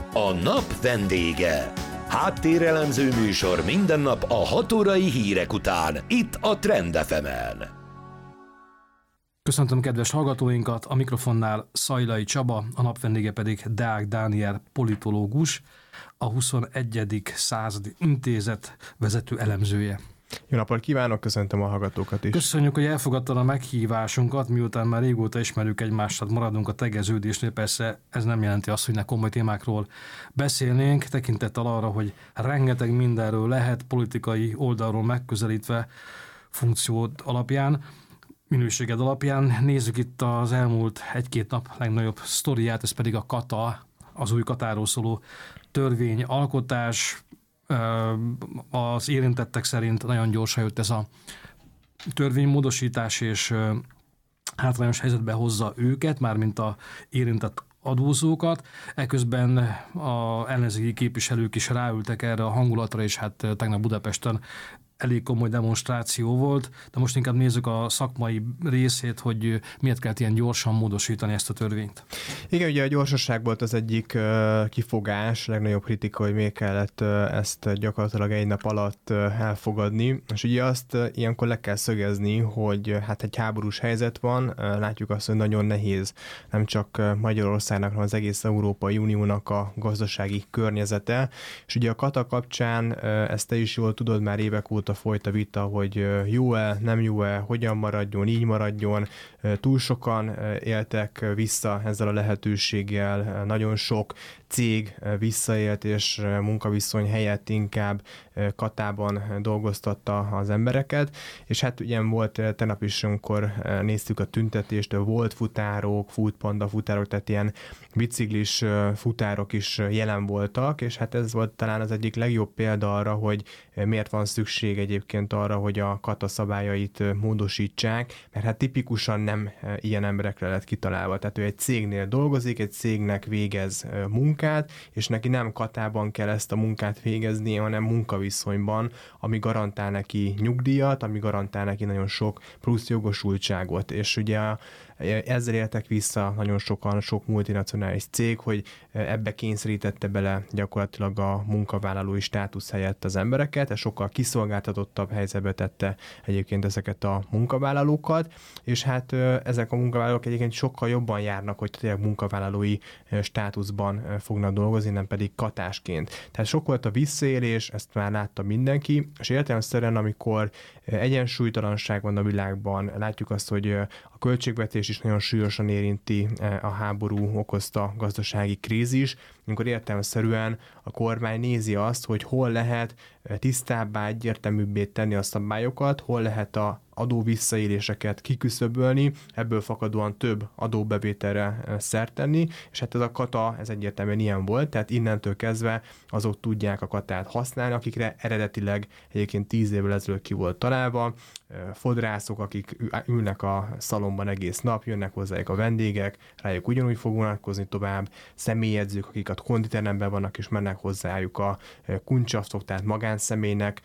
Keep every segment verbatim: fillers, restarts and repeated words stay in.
A nap vendége. Háttérelemző műsor minden nap a hat órai hírek után, itt a Trend ef emen. Köszöntöm kedves hallgatóinkat, a mikrofonnál Szajlai Csaba, a nap vendége pedig Deák Dániel politológus, a huszonegyedik századi intézet vezető elemzője. Jó napot kívánok, köszöntöm a hallgatókat is. Köszönjük, hogy elfogadtad a meghívásunkat, miután már régóta ismerjük egymást, tehát maradunk a tegeződésnél. Persze ez nem jelenti azt, hogy ne komoly témákról beszélnénk, tekintettel arra, hogy rengeteg mindenről lehet politikai oldalról megközelítve funkciód alapján, minőséged alapján. Nézzük itt az elmúlt egy-két nap legnagyobb sztoriát, ez pedig a kata, az új katáról szóló törvényalkotás. Az érintettek szerint nagyon gyorsan jött ez a törvénymódosítás, és hátrányos helyzetbe hozza őket, mármint a érintett adózókat. Eközben a ellenzéki képviselők is ráültek erre a hangulatra, és hát tegnap Budapesten elég komoly demonstráció volt, de most inkább nézzük a szakmai részét, hogy miért kellett ilyen gyorsan módosítani ezt a törvényt. Igen, ugye a gyorsaság volt az egyik uh, kifogás, legnagyobb kritika, hogy miért kellett uh, ezt gyakorlatilag egy nap alatt uh, elfogadni, és ugye azt uh, ilyenkor le kell szögezni, hogy uh, hát egy háborús helyzet van, uh, látjuk azt, hogy nagyon nehéz nem csak uh, Magyarországnak, hanem az egész Európai Uniónak a gazdasági környezete, és ugye a kata kapcsán uh, ezt te is jól tudod, már évek óta folyt a vita, hogy jó-e, nem jó-e, hogyan maradjon, így maradjon. Túl sokan éltek vissza ezzel a lehetőséggel, nagyon sok cég visszaélt, és munkaviszony helyett inkább katában dolgoztatta az embereket, és hát ugye volt tegnap is, amikor néztük a tüntetést, volt futárok, foodpanda futárok, tehát ilyen biciklis futárok is jelen voltak, és hát ez volt talán az egyik legjobb példa arra, hogy miért van szükség egyébként arra, hogy a kata szabályait módosítsák, mert hát tipikusan nem ilyen emberekre lett kitalálva. Tehát ő egy cégnél dolgozik, egy cégnek végez munkát, és neki nem katában kell ezt a munkát végezni, hanem munkaviszonyban, ami garantál neki nyugdíjat, ami garantál neki nagyon sok plusz jogosultságot. És ugye ezzel éltek vissza nagyon sokan, sok multinacionális cég, hogy ebbe kényszerítette bele gyakorlatilag a munkavállalói státusz helyett az embereket, ez sokkal kiszolgáltatottabb helyzetbe tette egyébként ezeket a munkavállalókat, és hát ezek a munkavállalók egyébként sokkal jobban járnak, hogy tényleg munkavállalói státuszban fognak dolgozni, nem pedig katásként. Tehát sok volt a visszaélés, ezt már látta mindenki, és értelemszerűen, amikor egyensúlytalanság van a világban, látjuk azt, hogy a költségvetés is nagyon súlyosan érinti a háború okozta gazdasági krízis, amikor értelemszerűen a kormány nézi azt, hogy hol lehet tisztábbá, egyértelműbbé tenni a szabályokat, hol lehet a adó visszaéléseket kiküszöbölni, ebből fakadóan több adóbevételre szert tenni, és hát ez a kata, ez egyértelműen ilyen volt, tehát innentől kezdve azok tudják a katát használni, akikre eredetileg egyébként tíz évvel ezelőtt ki volt találva, fodrászok, akik ülnek a szalomban egész nap, jönnek hozzájuk a vendégek, rájuk ugyanúgy fog vonatkozni tovább, személyedzők, akik a konditeremben vannak, és mennek hozzájuk a kuncsaftok, tehát magánszemélynek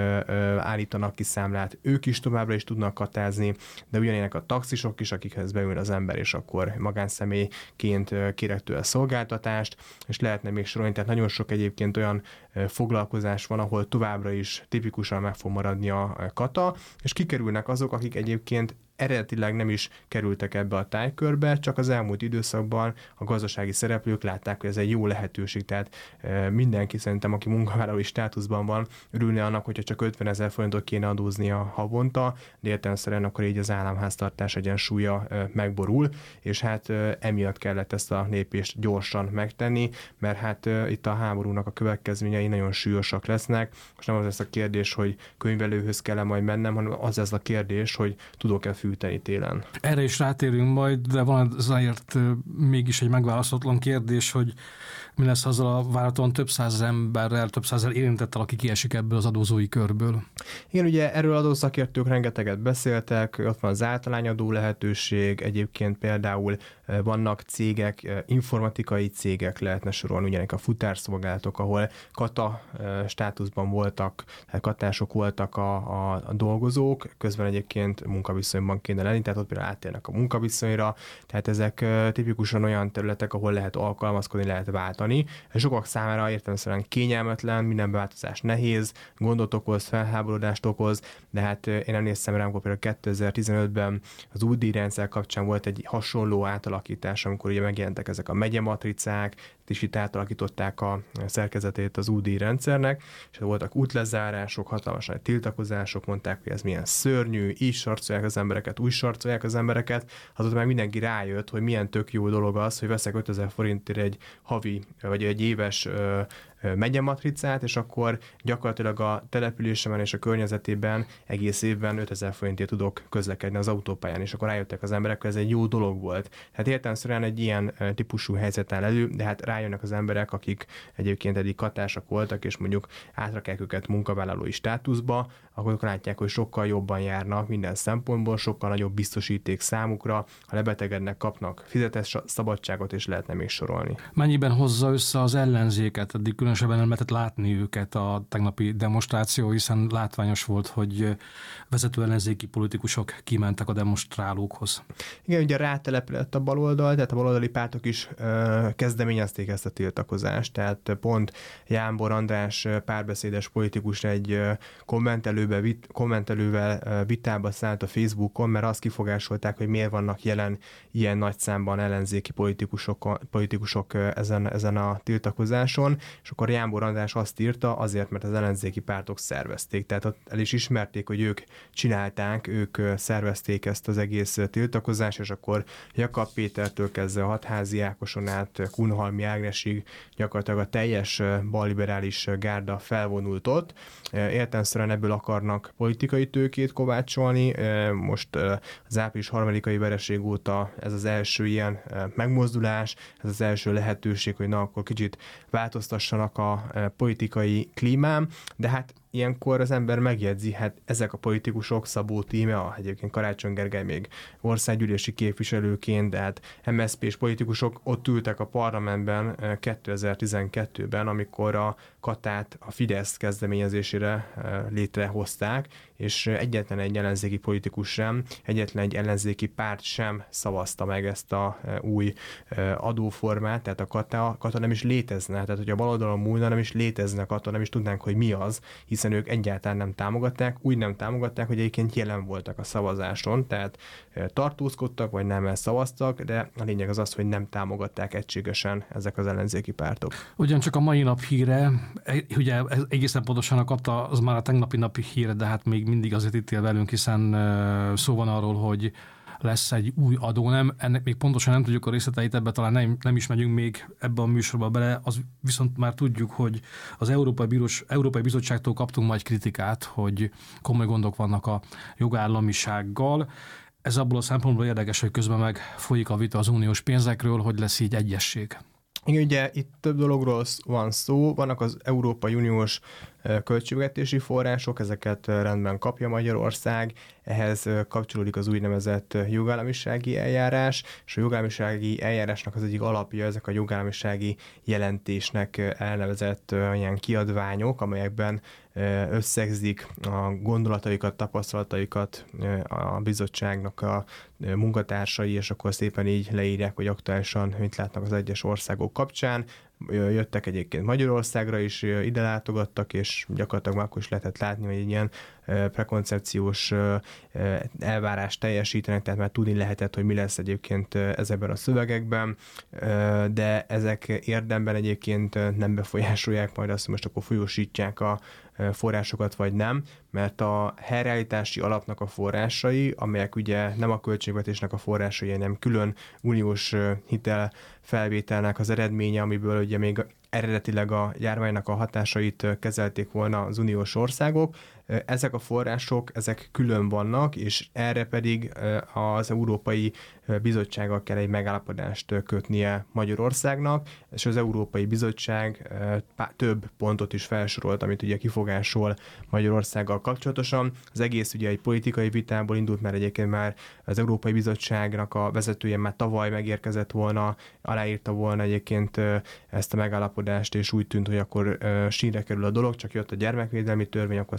állítanak ki számlát, ők is továbbra is tudnak katázni, de ugyanilyenek a taxisok is, akikhez beül az ember, és akkor magánszemélyként kérek tőle szolgáltatást, és lehetne még sorolni, tehát nagyon sok egyébként olyan foglalkozás van, ahol továbbra is tipikusan meg fog maradni a kata, és kikerülnek azok, akik egyébként eredetileg nem is kerültek ebbe a tájkörbe, csak az elmúlt időszakban a gazdasági szereplők látták, hogy ez egy jó lehetőség, tehát mindenki szerintem, aki munkavállalói státuszban van, örülne annak, hogyha csak ötvenezer forintot kéne adóznia havonta, de értelemszerűen akkor így az államháztartás egyensúlya megborul, és hát emiatt kellett ezt a lépést gyorsan megtenni, mert hát itt a háborúnak a következményei nagyon súlyosak lesznek. Most nem az lesz a kérdés, hogy könyvelőhöz kell majd mennem, hanem az lesz a kérdés, hogy tudok-e fűteni télen. Erre is rátérünk majd, de van azért mégis egy megválaszolatlan kérdés, hogy mi lesz azzal a várhatóan több százezer emberrel, több százezer érintettel, aki kiesik ebből az adózói körből. Igen, ugye erről adószakértők rengeteget beszéltek, ott van az általányadó lehetőség, egyébként például vannak cégek, informatikai cégek lehetne sorolni, ugyanek a futárszolgálatok, ahol kata státuszban voltak, katások voltak a, a, a dolgozók, közben egyébként munkaviszonyban országban kéne lenni, tehát ott például áttérnek a munkaviszonyra, tehát ezek tipikusan olyan területek, ahol lehet alkalmazkodni, lehet váltani. Sokak számára értelemszerűen kényelmetlen, minden változás nehéz, gondot okoz, felháborodást okoz, de hát én emlékszem rá, amikor például kétezer-tizenötben az új díjrendszer kapcsán volt egy hasonló átalakítás, amikor ugye megjelentek ezek a megyematricák, és itt átalakították a szerkezetét az u dé rendszernek, és voltak útlezárások, hatalmas nagy tiltakozások, mondták, hogy ez milyen szörnyű, így sarcolják az embereket, úgy sarcolják az embereket, azóta már mindenki rájött, hogy milyen tök jó dolog az, hogy veszek ötezer forintért egy havi, vagy egy éves megyematricát, és akkor gyakorlatilag a településemen és a környezetében egész évben ötezer forintért tudok közlekedni az autópályán, és akkor rájöttek az emberek, hogy ez egy jó dolog volt. Tehát értelemszerűen egy ilyen típusú helyzet áll elő, de hát rájönnek az emberek, akik egyébként eddig katársak voltak, és mondjuk átrakják őket munkavállalói státuszba, akkor látják, hogy sokkal jobban járnak minden szempontból, sokkal nagyobb biztosíték számukra, ha lebetegednek, kapnak fizetett szabadságot, és lehetne még sorolni. Mennyiben hozza össze az ellenzéket? Eddig különösebben nem lehetett látni őket a tegnapi demonstráció, hiszen látványos volt, hogy vezető ellenzéki politikusok kimentek a demonstrálókhoz. Igen, ugye rátelepedett a baloldal, tehát a baloldali pártok is ö, kezdeményezték ezt a tiltakozást, tehát pont Jámbor András párbeszédes politikus egy kommentelőbe, vit, kommentelővel vitába szállt a Facebookon, mert azt kifogásolták, hogy miért vannak jelen ilyen nagy számban ellenzéki politikusok, politikusok ezen, ezen a tiltakozáson, és akkor Jámbor András azt írta, azért, mert az ellenzéki pártok szervezték, tehát ott el is ismerték, hogy ők csinálták, ők szervezték ezt az egész tiltakozást, és akkor Jakab Pétertől kezdve a Hatházi Ákoson át Kunhalmi Ágnesig gyakorlatilag a teljes balliberális gárda felvonult ott. Értelemszerűen ebből akarnak politikai tőkét kovácsolni. Most az április harmadikai vereség óta ez az első ilyen megmozdulás, ez az első lehetőség, hogy na, akkor kicsit változtassanak a politikai klímám, de hát ilyenkor az ember megjegyzi, hát ezek a politikusok, Szabó Tíme, egyébként Karácsony Gergely még országgyűlési képviselőként, de hát em es zé pés politikusok ott ültek a parlamentben kétezer-tizenkettőben, amikor a Katát a Fidesz kezdeményezésére létrehozták, és egyetlen egy ellenzéki politikus sem, egyetlen egy ellenzéki párt sem szavazta meg ezt a új adóformát, tehát a Kata, Kata nem is létezne, tehát hogy a baloldalon múlna, nem is létezne a Kata, nem is tudnánk, hogy mi az, hiszen ők egyáltalán nem támogatták, úgy nem támogatták, hogy egyébként jelen voltak a szavazáson, tehát tartózkodtak, vagy nem szavaztak, de a lényeg az az, hogy nem támogatták egységesen ezek az ellenzéki pártok. Ugyancsak a mai nap híre, ugye egészen pontosan kapta, az már a tegnapi napi híre, de hát még mindig azért itt él velünk, hiszen szó van arról, hogy lesz egy új adó, nem? Ennek még pontosan nem tudjuk a részleteit, ebbe talán nem, nem is megyünk még ebbe a műsorba bele, az viszont már tudjuk, hogy az Európai, Bírós, Európai Bizottságtól kaptunk majd kritikát, hogy komoly gondok vannak a jogállamisággal. Ez abból a szempontból érdekes, hogy közben meg folyik a vita az uniós pénzekről, hogy lesz így egyesség. Igen, ugye itt több dologról van szó, vannak az Európai Uniós költségvetési források, ezeket rendben kapja Magyarország, ehhez kapcsolódik az úgynevezett jogállamisági eljárás, és a jogállamisági eljárásnak az egyik alapja ezek a jogállamisági jelentésnek elnevezett ilyen kiadványok, amelyekben összegzik a gondolataikat, tapasztalataikat a bizottságnak a munkatársai, és akkor szépen így leírják, hogy aktuálisan mit látnak az egyes országok kapcsán. Jöttek egyébként Magyarországra is, ide látogattak, és gyakorlatilag már akkor is lehetett látni, hogy egy ilyen prekoncepciós elvárást teljesítenek, tehát már tudni lehetett, hogy mi lesz egyébként ezekben a szövegekben, de ezek érdemben egyébként nem befolyásolják majd azt, hogy most akkor folyósítják a forrásokat, vagy nem, mert a helyreállítási alapnak a forrásai, amelyek ugye nem a költségvetésnek a forrásai, hanem külön uniós hitel felvételnek az eredménye, amiből ugye még eredetileg a járványnak a hatásait kezelték volna az uniós országok. Ezek a források, ezek külön vannak, és erre pedig az Európai Bizottsággal kell egy megállapodást kötnie Magyarországnak, és az Európai Bizottság több pontot is felsorolt, amit ugye kifogásol Magyarországgal kapcsolatosan. Az egész ugye egy politikai vitából indult, mert egyébként már az Európai Bizottságnak a vezetője már tavaly megérkezett volna, aláírta volna egyébként ezt a megállapodást, és úgy tűnt, hogy akkor sínre kerül a dolog, csak jött a gyermekvédelmi törvény, akkor ezt az időpont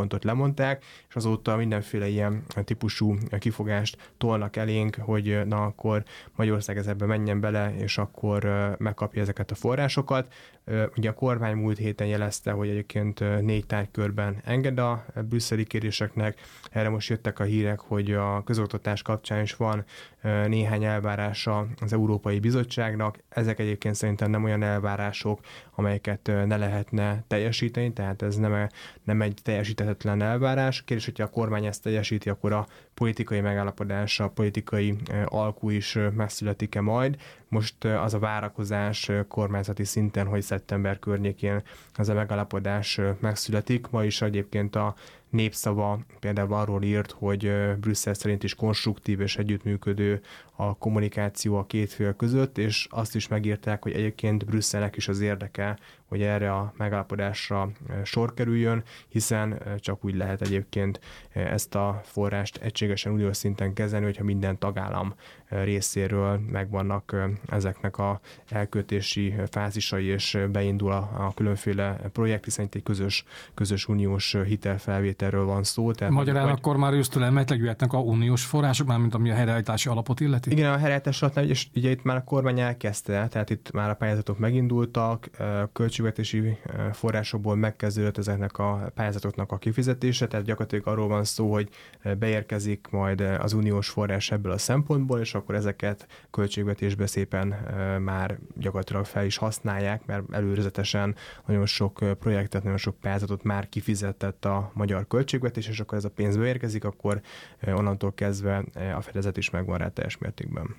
időpontot lemondták, és azóta mindenféle ilyen típusú kifogást tolnak elénk, hogy na akkor Magyarország ezekbe menjen bele, és akkor megkapja ezeket a forrásokat. Ugye a kormány múlt héten jelezte, hogy egyébként négy tárgykörben enged a brüsszeli kéréseknek. Erre most jöttek a hírek, hogy a közoktatás kapcsán is van néhány elvárása az Európai Bizottságnak. Ezek egyébként szerintem nem olyan elvárások, amelyeket ne lehetne teljesíteni, tehát ez nem, nem egy teljesíthetetlen elvárás. Kérdés, hogyha a kormány ezt teljesíti, akkor a politikai megállapodás, a politikai alkú is megszületik-e majd. Most az a várakozás kormányzati szinten, hogy szeptember környékén az a megállapodás megszületik. Ma is egyébként a Népszava például arról írt, hogy Brüsszel szerint is konstruktív és együttműködő a kommunikáció a két fél között, és azt is megírták, hogy egyébként Brüsszelnek is az érdeke, hogy erre a megállapodásra sor kerüljön, hiszen csak úgy lehet egyébként ezt a forrást egységesen uniós szinten kezelni, hogyha minden tagállam részéről megvannak ezeknek a elköltési fázisai, és beindul a, a különféle projekt, hiszen itt egy közös, közös uniós hitelfelvételről van szó. Tehát Magyarán vagy... akkor már ősztől emeletileg jöhetnek a uniós források, mármint ami a helyreállítási alapot illeti? Igen, a helyreállítási alapot, és ugye itt már a kormány elkezdte, tehát itt már a pályázatok megindultak, költségvetési forrásokból megkezdődött ezeknek a pályázatoknak a kifizetése, tehát gyakorlatilag arról van szó, hogy beérkezik majd az uniós forrás ebből a szempontból, és akkor ezeket költségvetésbe szépen már gyakorlatilag fel is használják, mert előzetesen nagyon sok projektet, nagyon sok pályázatot már kifizetett a magyar költségvetés, és akkor ez a pénz beérkezik, akkor onnantól kezdve a fedezet is megvan rá teljes mértékben.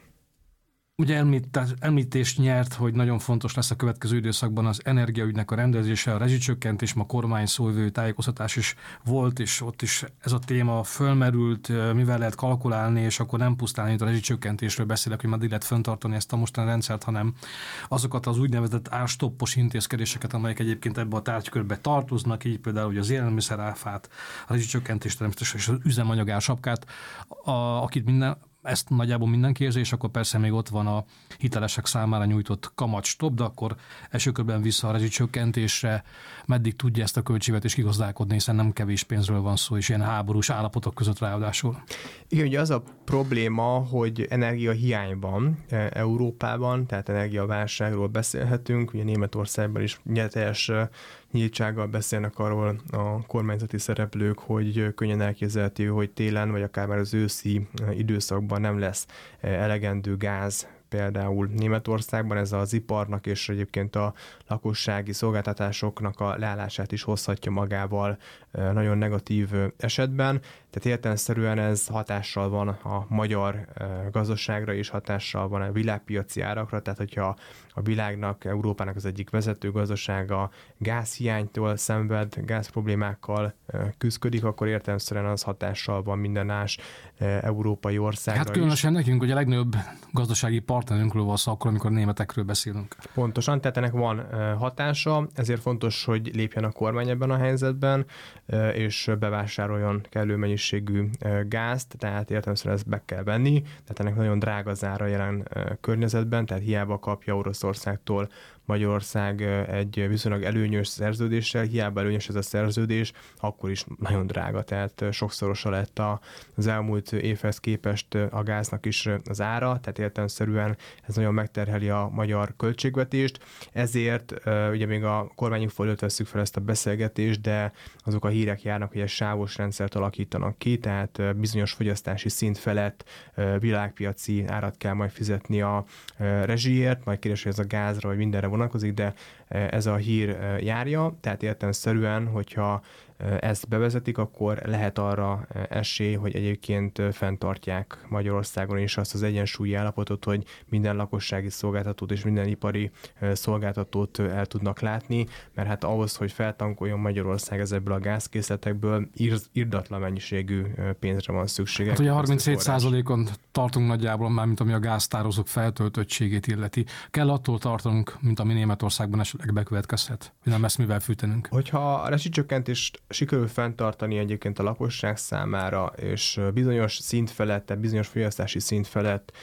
Ugye említést nyert, hogy nagyon fontos lesz a következő időszakban az energiaügynek a rendezése, a rezsicsökkentés, ma kormány szóvivő tájékoztatás is volt, és ott is ez a téma fölmerült, mivel lehet kalkulálni, és akkor nem pusztán itt a rezsicsökkentésről beszélek, hogy meddig lehet fenntartani ezt a mostani rendszert, hanem azokat az úgynevezett árstoppos intézkedéseket, amelyek egyébként ebbe a tárgykörbe tartoznak, így például hogy az élelmiszeráfát, a rezsicsökkentést természetesen és az üzemanyag ársapkát, a, akit minden ezt nagyjából mindenki érzi, és akkor persze még ott van a hitelesek számára nyújtott kamat stop, de akkor elsőkörben vissza a rezsicsökkentésre, meddig tudja ezt a költségvetést kigazdálkodni, hiszen nem kevés pénzről van szó, és ilyen háborús állapotok között ráadásul. Igen, ugye az a probléma, hogy energiahiány van Európában, tehát energiaválságról beszélhetünk, ugye Németországban is teljes nyíltsággal beszélnek arról a kormányzati szereplők, hogy könnyen elképzelhető, hogy télen, vagy akár már az őszi időszakban nem lesz elegendő gáz, például Németországban ez az iparnak és egyébként a lakossági szolgáltatásoknak a leállását is hozhatja magával nagyon negatív esetben. Tehát értelemszerűen ez hatással van a magyar gazdaságra és hatással van a világpiaci árakra, tehát hogyha a világnak, Európának az egyik vezető gazdasága gázhiánytól szenved, gázproblémákkal küzdik, akkor értelemszerűen az hatással van minden más európai országra. Hát különösen is. Nekünk, hogy a legnagyobb gazdasági partnerünkről van szó, akkor, amikor németekről beszélünk. Pontosan, tehát ennek van hatása, ezért fontos, hogy lépjen a kormány ebben a helyzetben, és bevásároljon kellő mennyiségű gázt, tehát értelemszerűen ezt be kell venni, tehát ennek nagyon drága az ára jelen környezetben, tehát hiába kapja Oroszországtól Magyarország egy viszonylag előnyös szerződéssel, hiába előnyös ez a szerződés, akkor is nagyon drága, tehát sokszorosa lett az elmúlt évhez képest a gáznak is az ára, tehát értelemszerűen ez nagyon megterheli a magyar költségvetést, ezért ugye még a kormányunk fölött vesszük fel ezt a beszélgetést, de azok a hírek járnak, hogy egy sávos rendszert alakítanak ki, tehát bizonyos fogyasztási szint felett világpiaci árat kell majd fizetni a rezsiért, majd kérdés, hogy ez a gázra vagy mindenre vonatkozik, de ez a hír járja, tehát értelemszerűen, hogyha ezt bevezetik, akkor lehet arra esély, hogy egyébként fenntartják Magyarországon is azt az egyensúlyi állapotot, hogy minden lakossági szolgáltatót és minden ipari szolgáltatót el tudnak látni, mert hát ahhoz, hogy feltankoljon Magyarország ezekből a gázkészletekből, irdatlan mennyiségű pénzre van szüksége. Hát ugye harminchét százalékon tartunk nagyjából, már mint ami a gáztározók feltöltöttségét illeti. Kell attól tartanunk, mint ami Németországban esetleg bekövetkezhet, hogy nem lesz mivel fűtenünk. Hogyha a rezsicsökkentést sikerül fenntartani egyébként a lakosság számára, és bizonyos szint felett, tehát bizonyos fogyasztási szint felett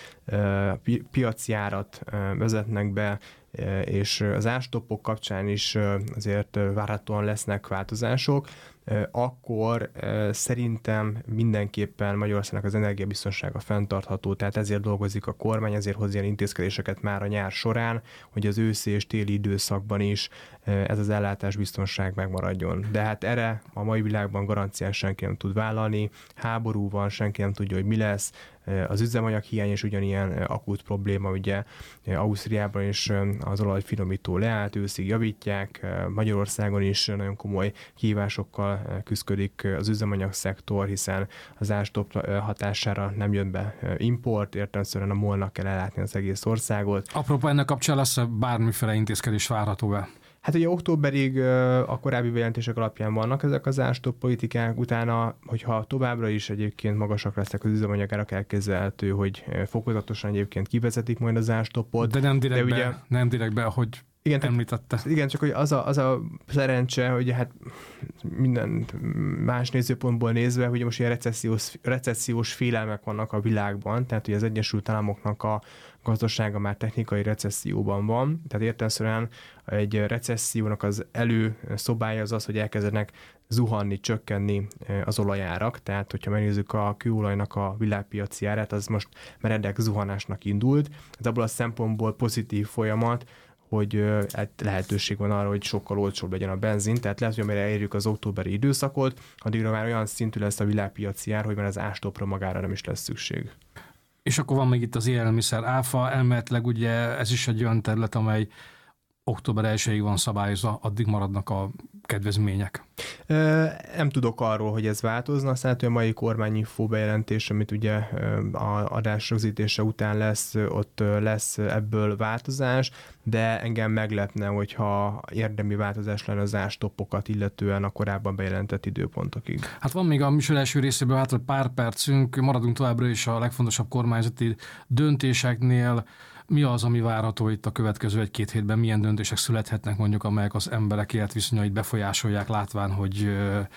pi- piaci árat vezetnek be, és az árstoppok kapcsán is azért várhatóan lesznek változások, akkor szerintem mindenképpen Magyarországnak az energiabiztonsága fenntartható, tehát ezért dolgozik a kormány, ezért hoz ilyen intézkedéseket már a nyár során, hogy az őszi és téli időszakban is ez az ellátásbiztonság megmaradjon. De hát erre a mai világban garanciát senki nem tud vállalni, háború van, senki nem tudja, hogy mi lesz, az üzemanyag hiány is ugyanilyen akut probléma, ugye Ausztriában is az olajfinomító leállt, őszig javítják, Magyarországon is nagyon komoly kihívásokkal küszködik az üzemanyag szektor, hiszen az árstop hatására nem jön be import, értelemszerűen a MOL-nak kell ellátni az egész országot. Apropó, ennek kapcsán lesz bármiféle intézkedés várható-e? Hát ugye októberig a korábbi bejelentések alapján vannak ezek az árstop politikák, utána, hogyha továbbra is egyébként magasak lesznek az üzemanyagárak, elképzelhető, hogy fokozatosan egyébként kivezetik majd az árstopot. De nem direktbe, ugye, nem direktbe, hogy igen, említette. Igen, csak hogy az a, az a szerencse, hogy hát minden más nézőpontból nézve, hogy most ilyen recessziós, recessziós félelmek vannak a világban, tehát hogy az Egyesült Államoknak a gazdasága már technikai recesszióban van, tehát értelemszerűen egy recessziónak az előszobája az az, hogy elkezdenek zuhanni, csökkenni az olajárak, tehát hogyha megnézzük a kőolajnak a világpiaci árát, az most meredek zuhanásnak indult, ez abból a szempontból pozitív folyamat, hogy lehetőség van arra, hogy sokkal olcsóbb legyen a benzin, tehát lehet, hogy amire elérjük az októberi időszakot, addigra már olyan szintű lesz a világpiaci ár, hogy már az árstopra magára nem is lesz szükség. És akkor van még itt az élelmiszer áfa, elméletileg ugye ez is egy olyan terület, amely október elsejéig van szabályozva, addig maradnak a kedvezmények. Nem tudok arról, hogy ez változna, aztán a mai kormányinfó bejelentés, amit ugye a adás rögzítése után lesz, ott lesz ebből változás, de engem meglepne, hogyha érdemi változás lenne az árstoppokat illetően a korábban bejelentett időpontokig. Hát van még a műsor első részéből hát pár percünk, maradunk továbbra is a legfontosabb kormányzati döntéseknél. Mi az, ami várható itt a következő egy-két hétben? Milyen döntések születhetnek mondjuk, amelyek az emberek életviszonyait befolyásolják, látván, hogy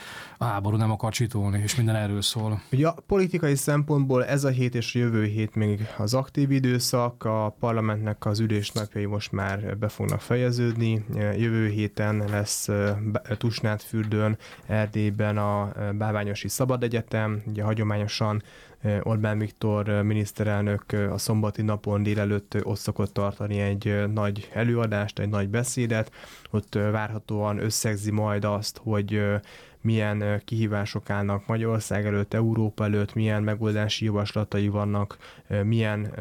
a háború nem akar csitolni, és minden erről szól? Ugye a politikai szempontból ez a hét és jövő hét még az aktív időszak, a parlamentnek az ülésnapjai most már be fognak fejeződni. Jövő héten lesz Tusnádfürdőn, Erdélyben a Bálványosi Szabad Egyetem, ugye hagyományosan Orbán Viktor miniszterelnök a szombati napon délelőtt ott szokott tartani egy nagy előadást, egy nagy beszédet. Ott várhatóan összegzi majd azt, hogy milyen kihívások állnak Magyarország előtt, Európa előtt, milyen megoldási javaslatai vannak, milyen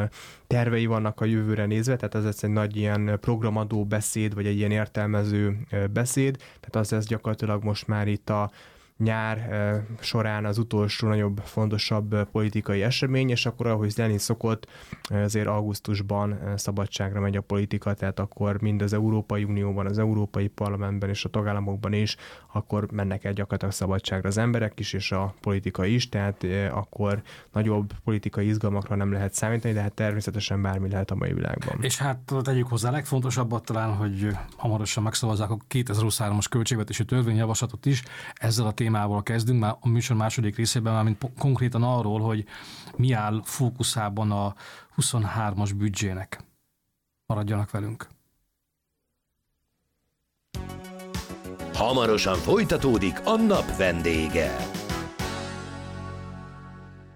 tervei vannak a jövőre nézve, tehát ez egy nagy ilyen programadó beszéd, vagy egy ilyen értelmező beszéd, tehát az ez gyakorlatilag most már itt a nyár során az utolsó nagyobb, fontosabb politikai esemény, és akkor, ahogy lenni szokott, azért augusztusban szabadságra megy a politika, tehát akkor mind az Európai Unióban, az Európai Parlamentben és a tagállamokban is, akkor mennek el gyakorlatilag szabadságra az emberek is, és a politika is, tehát akkor nagyobb politikai izgalmakra nem lehet számítani, de hát természetesen bármi lehet a mai világban. És hát tegyük hozzá, a legfontosabbat talán, hogy hamarosan megszavazzák a kétezer-huszonhárom-as költségvetési törvényjavaslatot is, ezzel a témával kezdünk, már a műsor második részében, már mint konkrétan arról, hogy mi áll fókuszában a huszonhármas büdzsének. Maradjanak velünk. Hamarosan folytatódik a nap vendége.